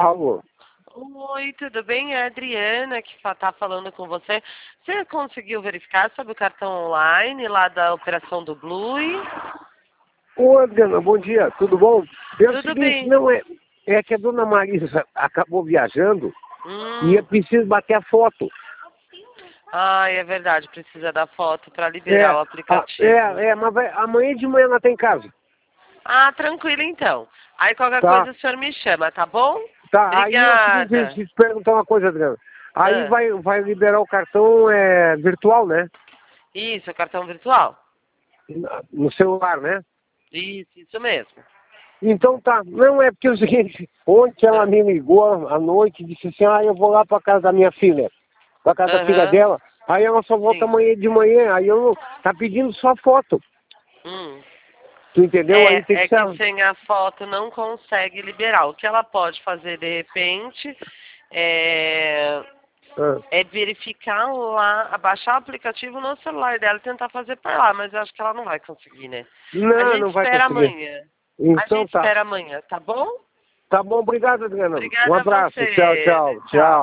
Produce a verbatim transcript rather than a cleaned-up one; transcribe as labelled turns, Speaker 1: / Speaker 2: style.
Speaker 1: Alô?
Speaker 2: Oi, tudo bem? É a Adriana que está falando com você. Você conseguiu verificar sobre o cartão online lá da operação do Blue?
Speaker 1: Ô, Adriana, bom dia, tudo bom? É o
Speaker 2: Tudo
Speaker 1: seguinte,
Speaker 2: bem.
Speaker 1: não é, é que a dona Marisa acabou viajando e é
Speaker 2: Hum.
Speaker 1: preciso bater a foto.
Speaker 2: Ah, é verdade, precisa da foto para
Speaker 1: É,
Speaker 2: liberar o
Speaker 1: a-
Speaker 2: aplicativo.
Speaker 1: é, é, mas vai, amanhã de manhã ela tá em casa.
Speaker 2: Ah, tranquilo então. Aí qualquer
Speaker 1: Tá,
Speaker 2: coisa o senhor me chama, tá bom?
Speaker 1: tá. Aí é o seguinte, eu
Speaker 2: Obrigada.
Speaker 1: preciso te perguntar uma coisa, Adriana. Aí
Speaker 2: Ah,
Speaker 1: vai, vai liberar o cartão é, virtual, né?
Speaker 2: isso, é cartão virtual?
Speaker 1: No celular, né?
Speaker 2: Isso, isso mesmo.
Speaker 1: Então tá, não é porque é o seguinte, ontem ela
Speaker 2: Ah,
Speaker 1: me ligou à noite e disse assim, ah, eu vou lá pra casa da minha filha, pra casa da filha
Speaker 2: aham,
Speaker 1: dela, aí ela só volta
Speaker 2: sim.
Speaker 1: amanhã de manhã, aí eu não, tá pedindo só foto,
Speaker 2: Hum.
Speaker 1: tu entendeu? Aí tem
Speaker 2: É,
Speaker 1: que
Speaker 2: é
Speaker 1: ser,
Speaker 2: que sem a foto não consegue liberar. O que ela pode fazer de repente é,
Speaker 1: ah,
Speaker 2: é verificar lá, abaixar o aplicativo no celular dela e tentar fazer por lá, mas eu acho que ela não vai conseguir, né? A
Speaker 1: não,
Speaker 2: gente
Speaker 1: não vai
Speaker 2: espera
Speaker 1: conseguir.
Speaker 2: amanhã. A
Speaker 1: Então
Speaker 2: gente
Speaker 1: tá,
Speaker 2: espera amanhã, tá bom?
Speaker 1: tá bom, obrigado, Adriana, um
Speaker 2: Obrigada a
Speaker 1: abraço, tchau,
Speaker 2: você.
Speaker 1: tchau, tchau.
Speaker 2: Tchau.